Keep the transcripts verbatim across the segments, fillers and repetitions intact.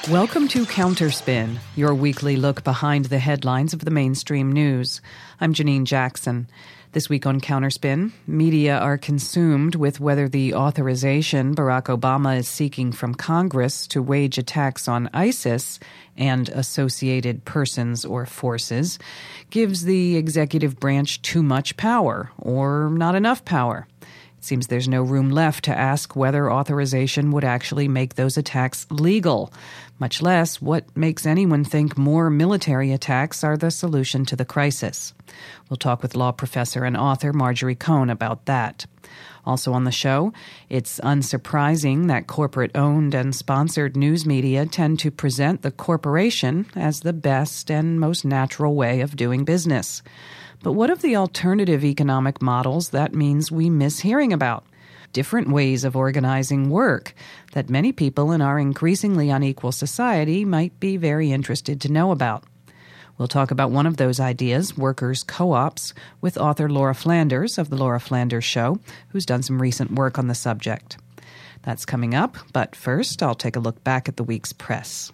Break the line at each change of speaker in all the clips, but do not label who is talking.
Welcome to Counterspin, your weekly look behind the headlines of the mainstream news. I'm Janine Jackson. This week on Counterspin, media are consumed with whether the authorization Barack Obama is seeking from Congress to wage attacks on ISIS and associated persons or forces gives the executive branch too much power or not enough power. It seems there's no room left to ask whether authorization would actually make those attacks legal, much less what makes anyone think more military attacks are the solution to the crisis. We'll talk with law professor and author Marjorie Cohn about that. Also on the show, it's unsurprising that corporate-owned and sponsored news media tend to present the corporation as the best and most natural way of doing business. But what of the alternative economic models that means we miss hearing about? Different ways of organizing work that many people in our increasingly unequal society might be very interested to know about. We'll talk about one of those ideas, workers' co-ops, with author Laura Flanders of The Laura Flanders Show, who's done some recent work on the subject. That's coming up, but first I'll take a look back at the week's press.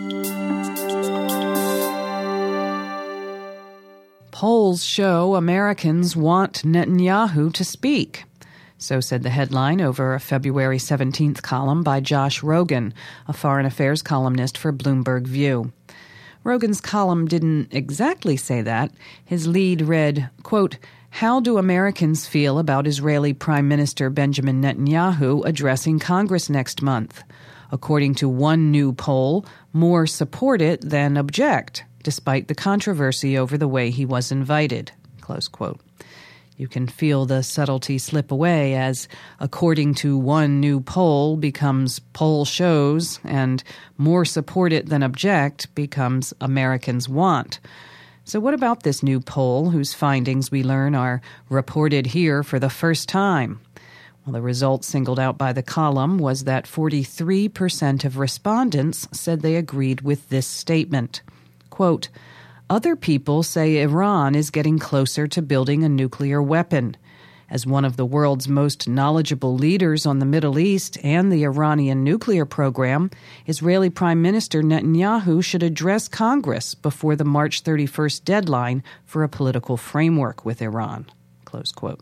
Polls show Americans want Netanyahu to speak. So said the headline over a February seventeenth column by Josh Rogin, a foreign affairs columnist for Bloomberg View. Rogan's column didn't exactly say that. His lead read, quote, "How do Americans feel about Israeli Prime Minister Benjamin Netanyahu addressing Congress next month? According to one new poll, more support it than object, despite the controversy over the way he was invited," close quote. You can feel the subtlety slip away as according to one new poll becomes poll shows and more support it than object becomes Americans want. So what about this new poll whose findings we learn are reported here for the first time? Well, the result singled out by the column was that forty-three percent of respondents said they agreed with this statement. Quote, "Other people say Iran is getting closer to building a nuclear weapon. As one of the world's most knowledgeable leaders on the Middle East and the Iranian nuclear program, Israeli Prime Minister Netanyahu should address Congress before the March thirty-first deadline for a political framework with Iran." Close quote.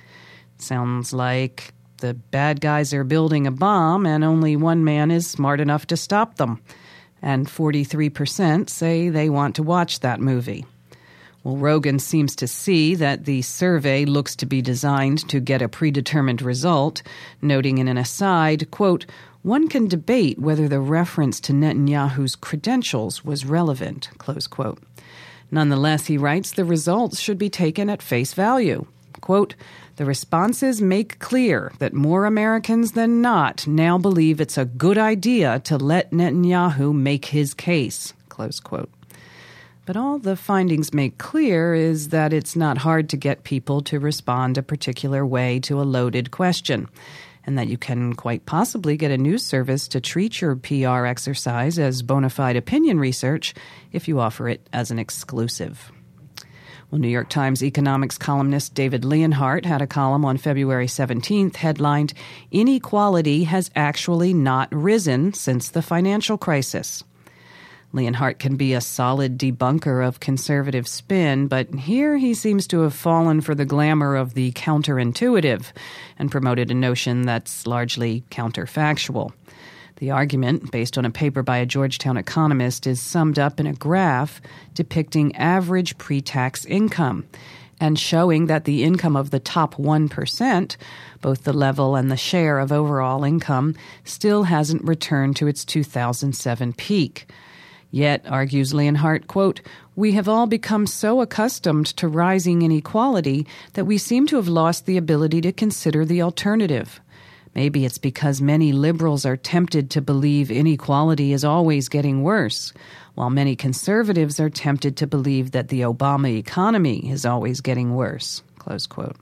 Sounds like the bad guys are building a bomb and only one man is smart enough to stop them. And forty-three percent say they want to watch that movie. Well, Rogan seems to see that the survey looks to be designed to get a predetermined result, noting in an aside, quote, "One can debate whether the reference to Netanyahu's credentials was relevant," close quote. Nonetheless, he writes, the results should be taken at face value. Quote, "The responses make clear that more Americans than not now believe it's a good idea to let Netanyahu make his case," close quote. But all the findings make clear is that it's not hard to get people to respond a particular way to a loaded question, and that you can quite possibly get a news service to treat your P R exercise as bona fide opinion research if you offer it as an exclusive. Well, New York Times economics columnist David Leonhardt had a column on February seventeenth headlined, "Inequality has actually not risen since the financial crisis." Leonhardt can be a solid debunker of conservative spin, but here he seems to have fallen for the glamour of the counterintuitive and promoted a notion that's largely counterfactual. The argument, based on a paper by a Georgetown economist, is summed up in a graph depicting average pre-tax income and showing that the income of the top one percent, both the level and the share of overall income, still hasn't returned to its two thousand seven peak. Yet, argues Leonhardt, quote, "We have all become so accustomed to rising inequality that we seem to have lost the ability to consider the alternative. Maybe it's because many liberals are tempted to believe inequality is always getting worse, while many conservatives are tempted to believe that the Obama economy is always getting worse," close quote.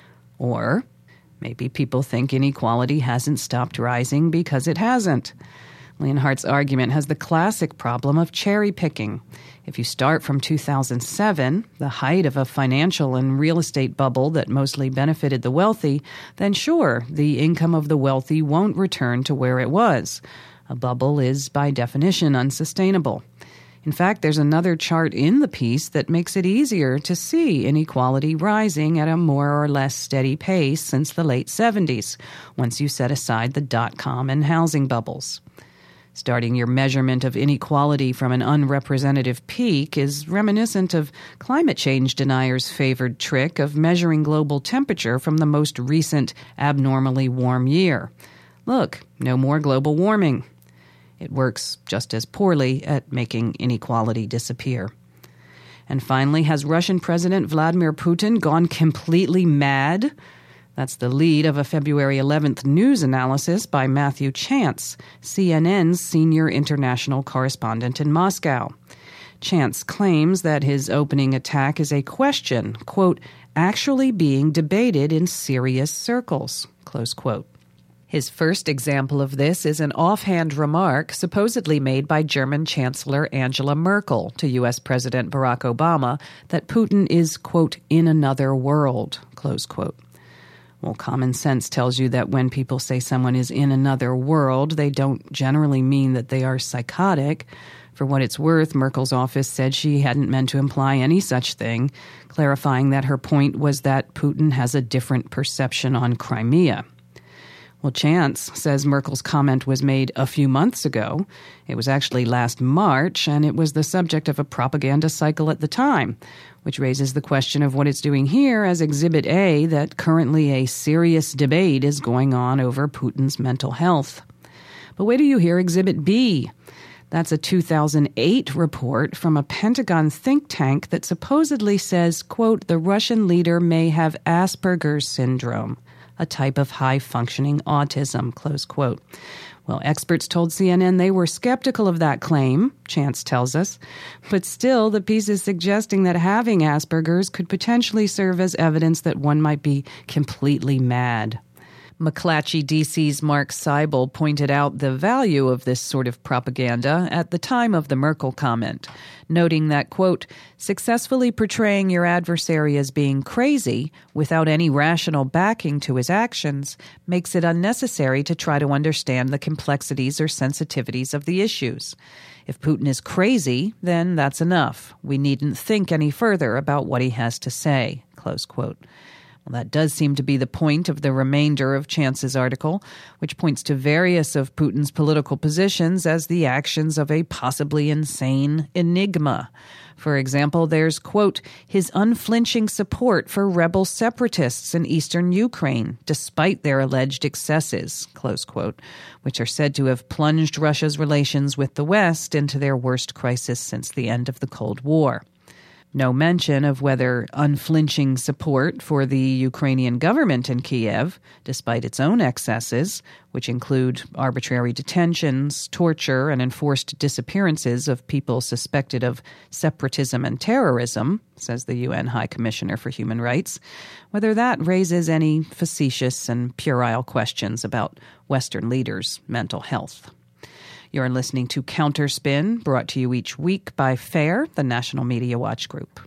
Or maybe people think inequality hasn't stopped rising because it hasn't. Leonhardt's argument has the classic problem of cherry picking. If you start from two thousand seven, the height of a financial and real estate bubble that mostly benefited the wealthy, then sure, the income of the wealthy won't return to where it was. A bubble is, by definition, unsustainable. In fact, there's another chart in the piece that makes it easier to see inequality rising at a more or less steady pace since the late seventies, once you set aside the dot-com and housing bubbles. Starting your measurement of inequality from an unrepresentative peak is reminiscent of climate change deniers' favored trick of measuring global temperature from the most recent abnormally warm year. Look, no more global warming. It works just as poorly at making inequality disappear. And finally, has Russian President Vladimir Putin gone completely mad? That's the lead of a February eleventh news analysis by Matthew Chance, C N N's senior international correspondent in Moscow. Chance claims that his opening attack is a question, quote, actually being debated in serious circles, close quote. His first example of this is an offhand remark supposedly made by German Chancellor Angela Merkel to U S President Barack Obama that Putin is, quote, in another world, close quote. Well, common sense tells you that when people say someone is in another world, they don't generally mean that they are psychotic. For what it's worth, Merkel's office said she hadn't meant to imply any such thing, clarifying that her point was that Putin has a different perception on Crimea. Well, Chance says Merkel's comment was made a few months ago. It was actually last March, and it was the subject of a propaganda cycle at the time, which raises the question of what it's doing here as Exhibit A, that currently a serious debate is going on over Putin's mental health. But wait till you hear Exhibit B. That's a two thousand eight report from a Pentagon think tank that supposedly says, quote, the Russian leader may have Asperger's syndrome, a type of high-functioning autism, close quote. Well, experts told C N N they were skeptical of that claim, Chance tells us, but still the piece is suggesting that having Asperger's could potentially serve as evidence that one might be completely mad. McClatchy D C's Mark Seibel pointed out the value of this sort of propaganda at the time of the Merkel comment, noting that, quote, successfully portraying your adversary as being crazy without any rational backing to his actions makes it unnecessary to try to understand the complexities or sensitivities of the issues. If Putin is crazy, then that's enough. We needn't think any further about what he has to say, close quote. Well, that does seem to be the point of the remainder of Chance's article, which points to various of Putin's political positions as the actions of a possibly insane enigma. For example, there's, quote, his unflinching support for rebel separatists in eastern Ukraine, despite their alleged excesses, close quote, which are said to have plunged Russia's relations with the West into their worst crisis since the end of the Cold War. No mention of whether unflinching support for the Ukrainian government in Kiev, despite its own excesses, which include arbitrary detentions, torture, and enforced disappearances of people suspected of separatism and terrorism, says the U N High Commissioner for Human Rights, whether that raises any facetious and puerile questions about Western leaders' mental health. You're listening to Counterspin, brought to you each week by FAIR, the National Media Watch Group.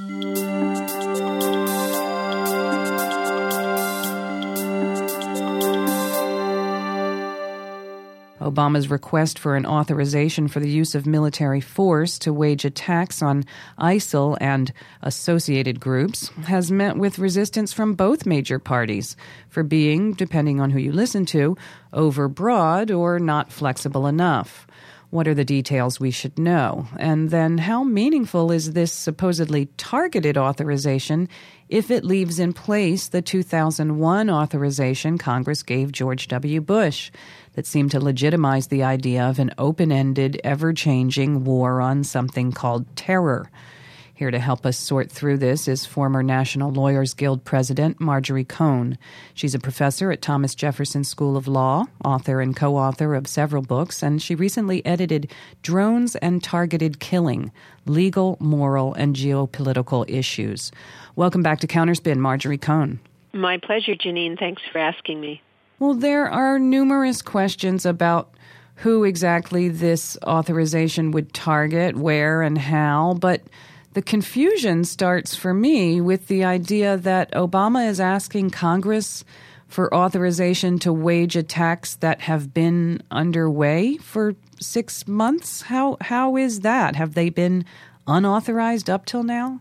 Obama's request for an authorization for the use of military force to wage attacks on ISIL and associated groups has met with resistance from both major parties for being, depending on who you listen to, overbroad or not flexible enough. What are the details we should know? And then how meaningful is this supposedly targeted authorization if it leaves in place the two thousand one authorization Congress gave George W. Bush that seemed to legitimize the idea of an open-ended, ever-changing war on something called terror? Here to help us sort through this is former National Lawyers Guild President Marjorie Cohn. She's a professor at Thomas Jefferson School of Law, author and co-author of several books, and she recently edited Drones and Targeted Killing, Legal, Moral, and Geopolitical Issues. Welcome back to Counterspin, Marjorie Cohn.
My pleasure, Janine. Thanks for asking me.
Well, there are numerous questions about who exactly this authorization would target, where and how, but the confusion starts for me with the idea that Obama is asking Congress for authorization to wage attacks that have been underway for six months? How how is that? Have they been unauthorized up till now?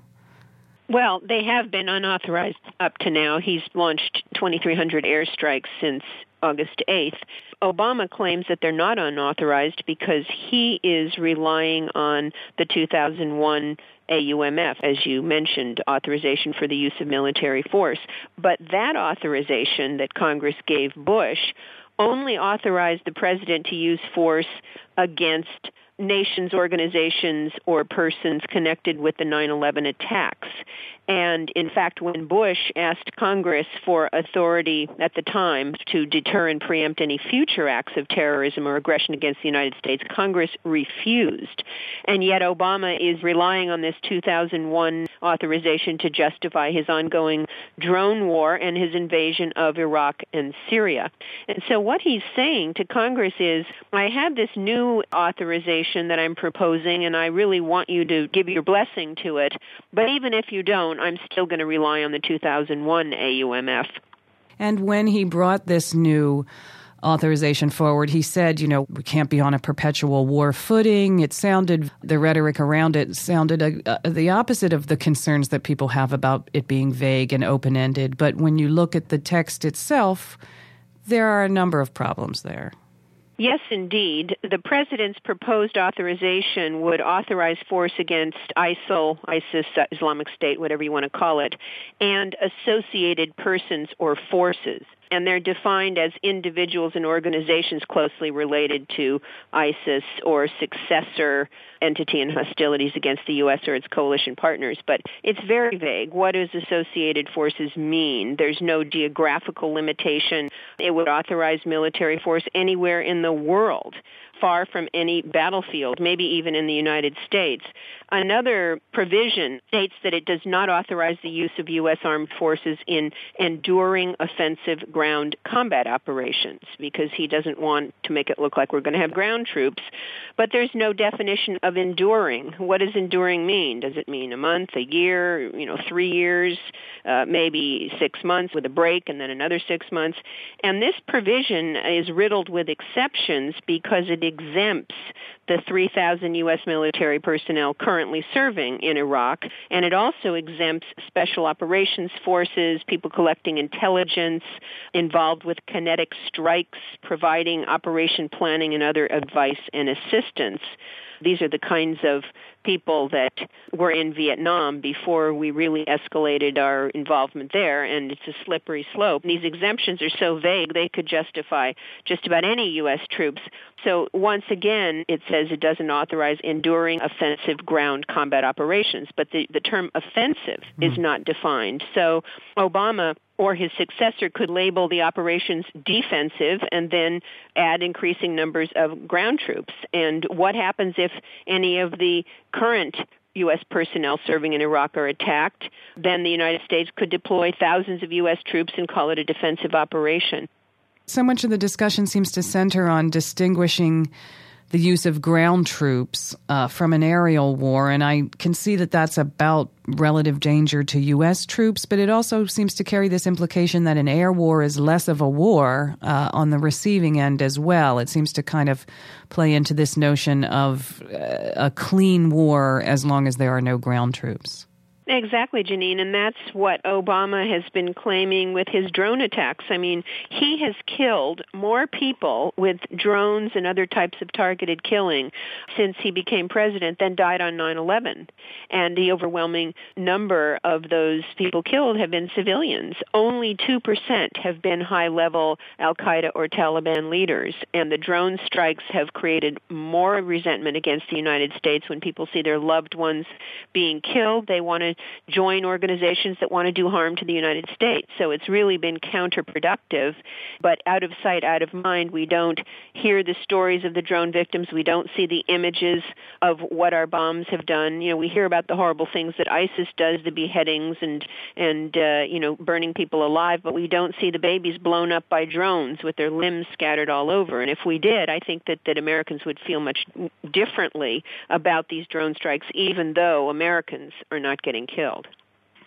Well, they have been unauthorized up to now. He's launched twenty-three hundred airstrikes since August eighth. Obama claims that they're not unauthorized because he is relying on the two thousand one A U M F, as you mentioned, authorization for the use of military force. But that authorization that Congress gave Bush only authorized the president to use force against nations, organizations, or persons connected with the nine eleven attacks. And in fact, when Bush asked Congress for authority at the time to deter and preempt any future acts of terrorism or aggression against the United States, Congress refused. And yet Obama is relying on this two thousand one authorization to justify his ongoing drone war and his invasion of Iraq and Syria. And so what he's saying to Congress is, I have this new authorization that I'm proposing, and I really want you to give your blessing to it. But even if you don't, I'm still going to rely on the two thousand one A U M F.
And when he brought this new authorization forward, he said, you know, we can't be on a perpetual war footing. It sounded, the rhetoric around it sounded uh, uh, the opposite of the concerns that people have about it being vague and open-ended. But when you look at the text itself, there are a number of problems there.
Yes, indeed. The president's proposed authorization would authorize force against ISIL, ISIS, Islamic State, whatever you want to call it, and associated persons or forces. And they're defined as individuals and organizations closely related to ISIS or successor entity in hostilities against the U S or its coalition partners. But it's very vague. What does associated forces mean? There's no geographical limitation. It would authorize military force anywhere in the world, far from any battlefield, maybe even in the United States. Another provision states that it does not authorize the use of U S armed forces in enduring offensive ground combat operations, because he doesn't want to make it look like we're going to have ground troops. But there's no definition of enduring. What does enduring mean? Does it mean a month, a year, you know, three years, uh, maybe six months with a break and then another six months? And this provision is riddled with exceptions because it exempts the three thousand U S military personnel currently serving in Iraq, and it also exempts special operations forces, people collecting intelligence, involved with kinetic strikes, providing operation planning and other advice and assistance. These are the kinds of people that were in Vietnam before we really escalated our involvement there, and it's a slippery slope. These exemptions are so vague, they could justify just about any U S troops. So once again, it says it doesn't authorize enduring offensive ground combat operations, but the, the term offensive mm. is not defined. So Obama or his successor could label the operations defensive and then add increasing numbers of ground troops. And what happens if any of the current U S personnel serving in Iraq are attacked? Then the United States could deploy thousands of U S troops and call it a defensive operation.
So much of the discussion seems to center on distinguishing the use of ground troops uh, from an aerial war, and I can see that that's about relative danger to U S troops, but it also seems to carry this implication that an air war is less of a war uh, on the receiving end as well. It seems to kind of play into this notion of uh, a clean war as long as there are no ground troops.
Exactly, Janine, and that's what Obama has been claiming with his drone attacks. I mean, he has killed more people with drones and other types of targeted killing since he became president than died on nine eleven. And the overwhelming number of those people killed have been civilians. Only two percent have been high-level al-Qaeda or Taliban leaders. And the drone strikes have created more resentment against the United States. When people see their loved ones being killed, they want to join organizations that want to do harm to the United States. So it's really been counterproductive. But out of sight, out of mind, we don't hear the stories of the drone victims. We don't see the images of what our bombs have done. You know, we hear about the horrible things that ISIS does, the beheadings and, and uh, you know, burning people alive, but we don't see the babies blown up by drones with their limbs scattered all over. And if we did, I think that, that Americans would feel much differently about these drone strikes, even though Americans are not getting killed.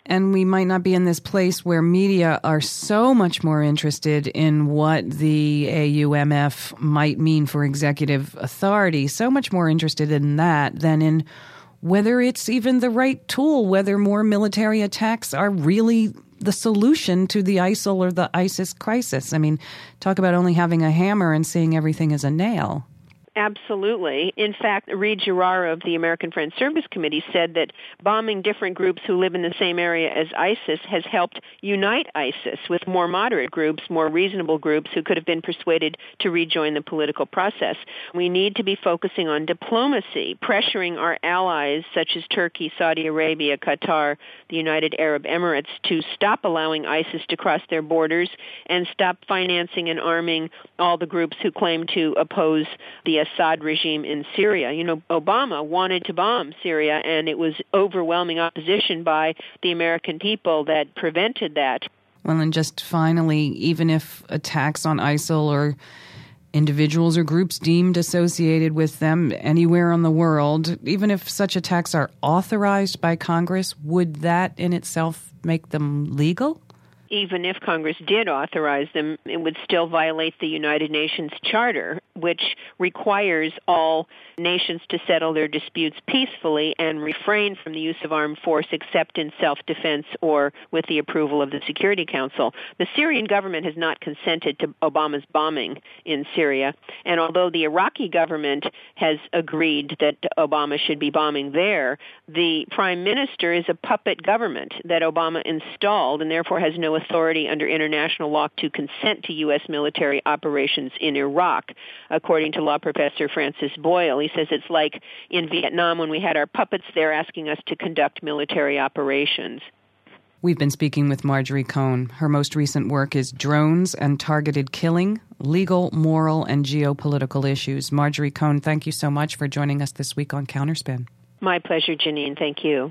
And we might not be in this place where media are so much more interested in what the A U M F might mean for executive authority, so much more interested in that than in whether it's even the right tool, whether more military attacks are really the solution to the ISIL or the ISIS crisis. I mean, talk about only having a hammer and seeing everything as a nail.
Absolutely. In fact, Reed Gerara of the American Friends Service Committee said that bombing different groups who live in the same area as ISIS has helped unite ISIS with more moderate groups, more reasonable groups who could have been persuaded to rejoin the political process. We need to be focusing on diplomacy, pressuring our allies such as Turkey, Saudi Arabia, Qatar, the United Arab Emirates to stop allowing ISIS to cross their borders and stop financing and arming all the groups who claim to oppose the Assad regime in Syria. You know, Obama wanted to bomb Syria, and it was overwhelming opposition by the American people that prevented that.
Well, and just finally, even if attacks on ISIL or individuals or groups deemed associated with them anywhere in the world, even if such attacks are authorized by Congress, would that in itself make them legal?
Even if Congress did authorize them, it would still violate the United Nations Charter, which requires all nations to settle their disputes peacefully and refrain from the use of armed force except in self-defense or with the approval of the Security Council. The Syrian government has not consented to Obama's bombing in Syria, and although the Iraqi government has agreed that Obama should be bombing there, the prime minister is a puppet government that Obama installed and therefore has no authority under international law to consent to U S military operations in Iraq, according to law professor Francis Boyle. He says it's like in Vietnam when we had our puppets there asking us to conduct military operations.
We've been speaking with Marjorie Cohn. Her most recent work is Drones and Targeted Killing, Legal, Moral, and Geopolitical Issues. Marjorie Cohn, thank you so much for joining us this week on Counterspin.
My pleasure, Janine. Thank you.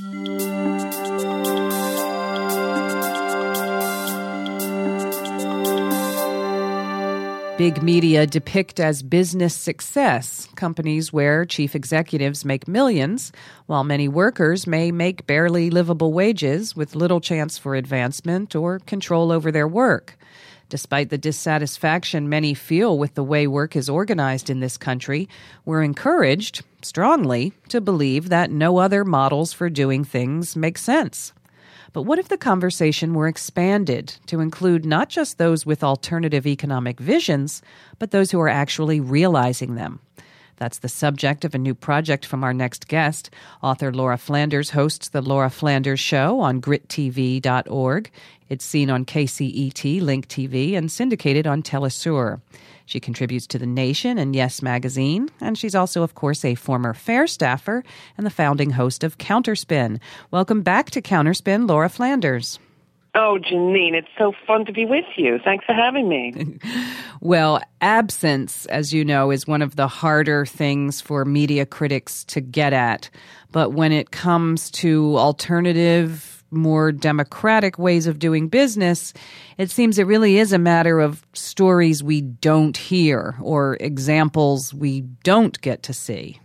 Big media depict as business success companies where chief executives make millions, while many workers may make barely livable wages with little chance for advancement or control over their work. Despite the dissatisfaction many feel with the way work is organized in this country, we're encouraged, strongly, to believe that no other models for doing things make sense. But what if the conversation were expanded to include not just those with alternative economic visions, but those who are actually realizing them? That's the subject of a new project from our next guest. Author Laura Flanders hosts The Laura Flanders Show on grit t v dot org. It's seen on K C E T, Link T V, and syndicated on Telesur. She contributes to The Nation and Yes Magazine, and she's also, of course, a former FAIR staffer and the founding host of Counterspin. Welcome back to Counterspin, Laura Flanders.
Oh, Janine, it's so fun to be with you. Thanks for having me.
Well, absence, as you know, is one of the harder things for media critics to get at. But when it comes to alternative, more democratic ways of doing business, it seems it really is a matter of stories we don't hear or examples we don't get to see.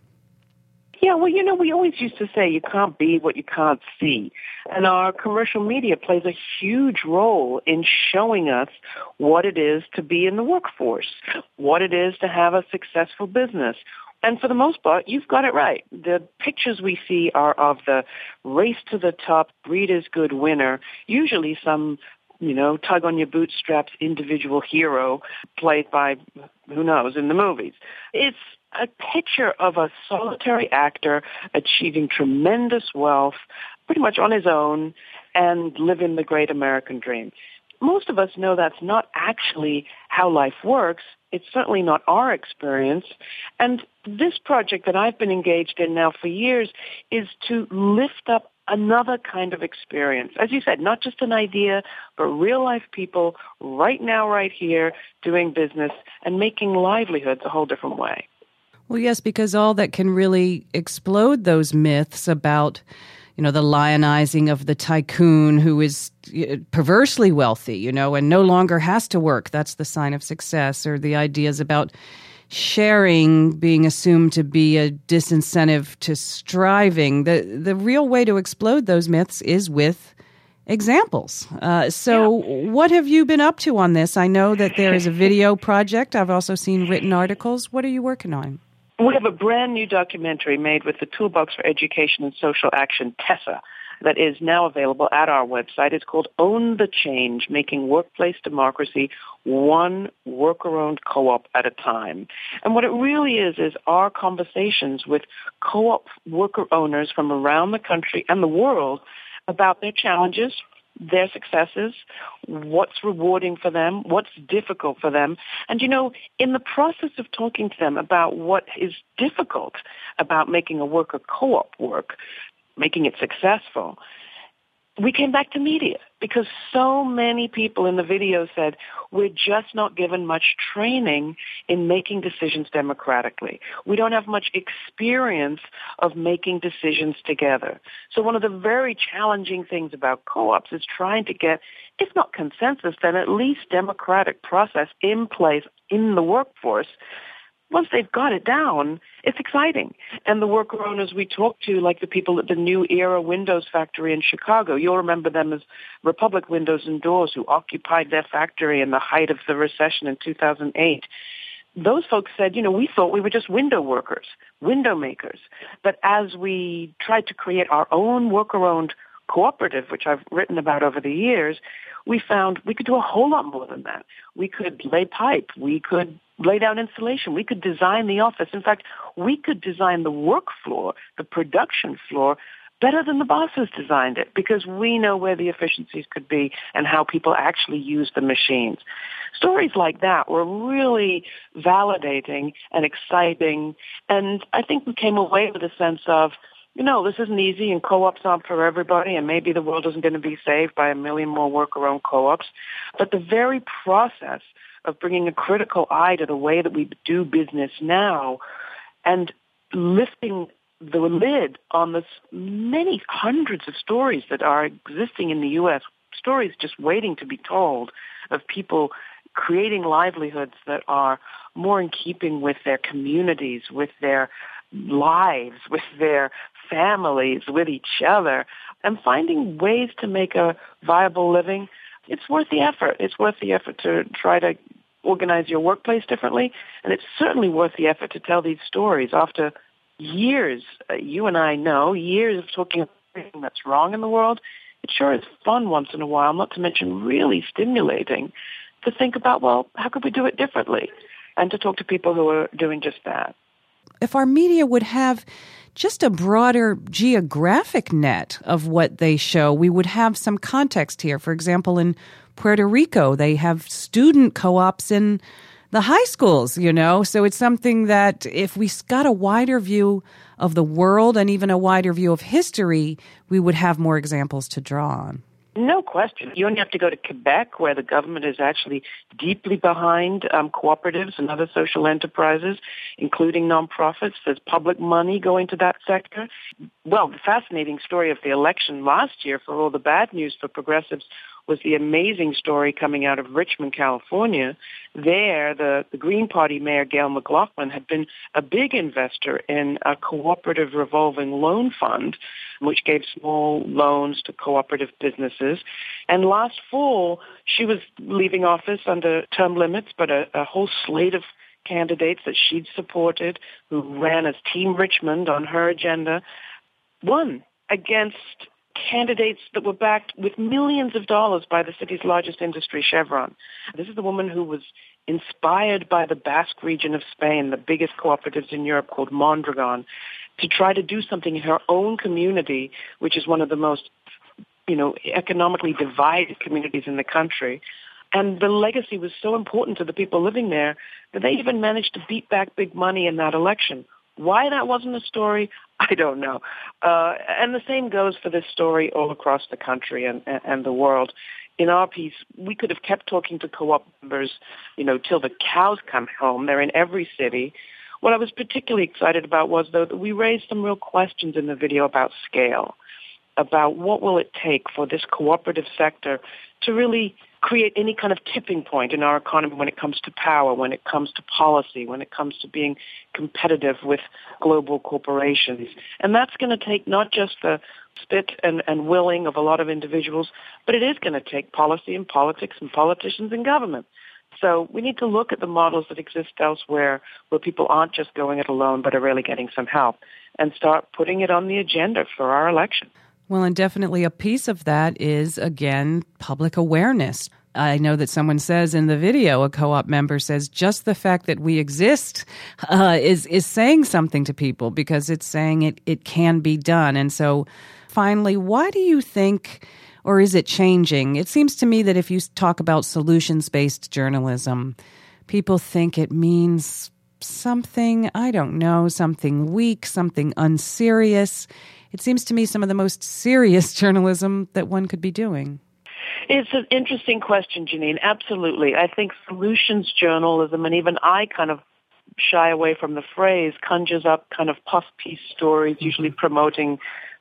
Yeah, well, you know, we always used to say you can't be what you can't see. And our commercial media plays a huge role in showing us what it is to be in the workforce, what it is to have a successful business. And for the most part, you've got it right. The pictures we see are of the race to the top, greed is good winner, usually some, you know, tug on your bootstraps individual hero played by, who knows, in the movies. It's a picture of a solitary actor achieving tremendous wealth pretty much on his own and living the great American dream. Most of us know that's not actually how life works. It's certainly not our experience. And this project that I've been engaged in now for years is to lift up another kind of experience. As you said, not just an idea, but real life people right now, right here, doing business and making livelihoods a whole different way.
Well, yes, because all that can really explode those myths about, you know, the lionizing of the tycoon who is perversely wealthy, you know, and no longer has to work. That's the sign of success. Or the ideas about sharing being assumed to be a disincentive to striving. The the real way to explode those myths is with examples. Uh, so yeah. What have you been up to on this? I know that there is a video project. I've also seen written articles. What are you working on?
We have a brand new documentary made with the Toolbox for Education and Social Action, TESSA, that is now available at our website. It's called Own the Change, Making Workplace Democracy One Worker-Owned Co-op at a Time. And what it really is, is our conversations with co-op worker owners from around the country and the world about their challenges, their successes, what's rewarding for them, what's difficult for them. And, you know, in the process of talking to them about what is difficult about making a worker co-op work, making it successful, we came back to media because so many people in the video said, we're just not given much training in making decisions democratically. We don't have much experience of making decisions together. So one of the very challenging things about co-ops is trying to get, if not consensus, then at least democratic process in place in the workforce. Once they've got it down, it's exciting. And the worker owners we talk to, like the people at the New Era Windows factory in Chicago, you'll remember them as Republic Windows and Doors, who occupied their factory in the height of the recession in two thousand eight. Those folks said, you know, we thought we were just window workers, window makers. But as we tried to create our own worker-owned cooperative, which I've written about over the years, we found we could do a whole lot more than that. We could lay pipe. We could lay down insulation. We could design the office. In fact, we could design the work floor, the production floor, better than the bosses designed it because we know where the efficiencies could be and how people actually use the machines. Stories like that were really validating and exciting, and I think we came away with a sense of, you know, this isn't easy and co-ops aren't for everybody and maybe the world isn't going to be saved by a million more worker-owned co-ops. But the very process of bringing a critical eye to the way that we do business now and lifting the lid on the many hundreds of stories that are existing in the U S, stories just waiting to be told of people creating livelihoods that are more in keeping with their communities, with their lives, with their families, with each other, and finding ways to make a viable living. It's worth the effort. It's worth the effort to try to organize your workplace differently, and it's certainly worth the effort to tell these stories after years, uh, you and I know, years of talking about everything that's wrong in the world. It sure is fun once in a while, not to mention really stimulating, to think about, well, how could we do it differently? And to talk to people who are doing just that.
If our media would have just a broader geographic net of what they show, we would have some context here. For example, in Puerto Rico, they have student co-ops in the high schools, you know, so it's something that if we got a wider view of the world and even a wider view of history, we would have more examples to draw on.
No question. You only have to go to Quebec, where the government is actually deeply behind um, cooperatives and other social enterprises, including nonprofits. There's public money going to that sector. Well, the fascinating story of the election last year, for all the bad news for progressives, was the amazing story coming out of Richmond, California. There, the, the Green Party Mayor, Gail McLaughlin, had been a big investor in a cooperative revolving loan fund, which gave small loans to cooperative businesses. And last fall, she was leaving office under term limits, but a, a whole slate of candidates that she'd supported, who ran as Team Richmond on her agenda, won against candidates that were backed with millions of dollars by the city's largest industry, Chevron. This is the woman who was inspired by the Basque region of Spain, the biggest cooperatives in Europe, called Mondragon, to try to do something in her own community, which is one of the most, you know, economically divided communities in the country. And the legacy was so important to the people living there that they even managed to beat back big money in that election. Why that wasn't a story, I don't know. Uh, and the same goes for this story all across the country and, and the world. In our piece, we could have kept talking to co-op members, you know, till the cows come home. They're in every city. What I was particularly excited about was, though, that we raised some real questions in the video about scale. about what will it take for this cooperative sector to really create any kind of tipping point in our economy when it comes to power, when it comes to policy, when it comes to being competitive with global corporations. And that's going to take not just the spit and, and willing of a lot of individuals, but it is going to take policy and politics and politicians and government. So we need to look at the models that exist elsewhere where people aren't just going it alone but are really getting some help and start putting it on the agenda for our election.
Well, and definitely a piece of that is, again, public awareness. I know that someone says in the video, a co-op member says, just the fact that we exist uh, is is saying something to people because it's saying it, it can be done. And so finally, why do you think, or is it changing? It seems to me that if you talk about solutions-based journalism, people think it means something, I don't know, something weak, something unserious. It seems to me some of the most serious journalism that one could be doing.
It's an interesting question, Janine. Absolutely. I think solutions journalism, and even I kind of shy away from the phrase, conjures up kind of puff piece stories, mm-hmm. usually promoting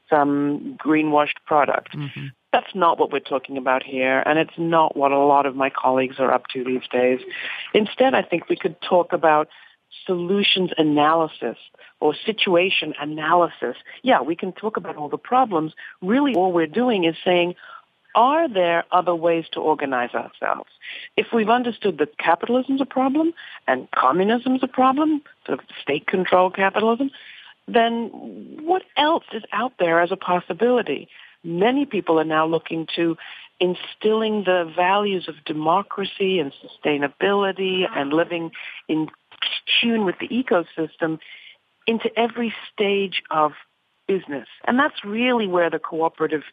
some greenwashed product. Mm-hmm. That's not what we're talking about here, and it's not what a lot of my colleagues are up to these days. Instead, I think we could talk about solutions analysis or situation analysis. Yeah, we can talk about all the problems. Really, all we're doing is saying, are there other ways to organize ourselves? If we've understood that capitalism's a problem and communism's a problem, sort of state-controlled capitalism, then what else is out there as a possibility? Many people are now looking to instilling the values of democracy and sustainability and living in tune with the ecosystem into every stage of business. And that's really where the cooperative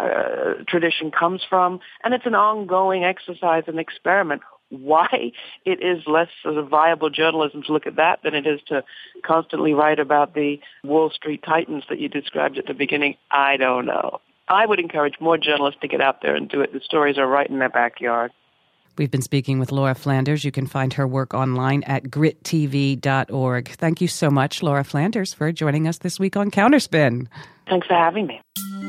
uh, tradition comes from. And it's an ongoing exercise and experiment. Why it is less sort of viable journalism to look at that than it is to constantly write about the Wall Street titans that you described at the beginning, I don't know. I would encourage more journalists to get out there and do it. The stories are right in their backyard.
We've been speaking with Laura Flanders. You can find her work online at grit t v dot org. Thank you so much, Laura Flanders, for joining us this week on Counterspin.
Thanks for having me.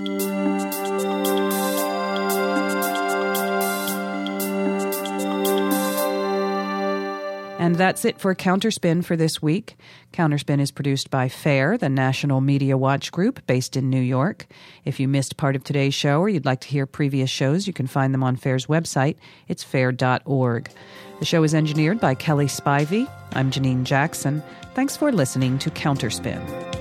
And that's it for Counterspin for this week. Counterspin is produced by FAIR, the National Media Watch Group based in New York. If you missed part of today's show or you'd like to hear previous shows, you can find them on FAIR's website. It's fair dot org. The show is engineered by Kelly Spivey. I'm Janine Jackson. Thanks for listening to Counterspin.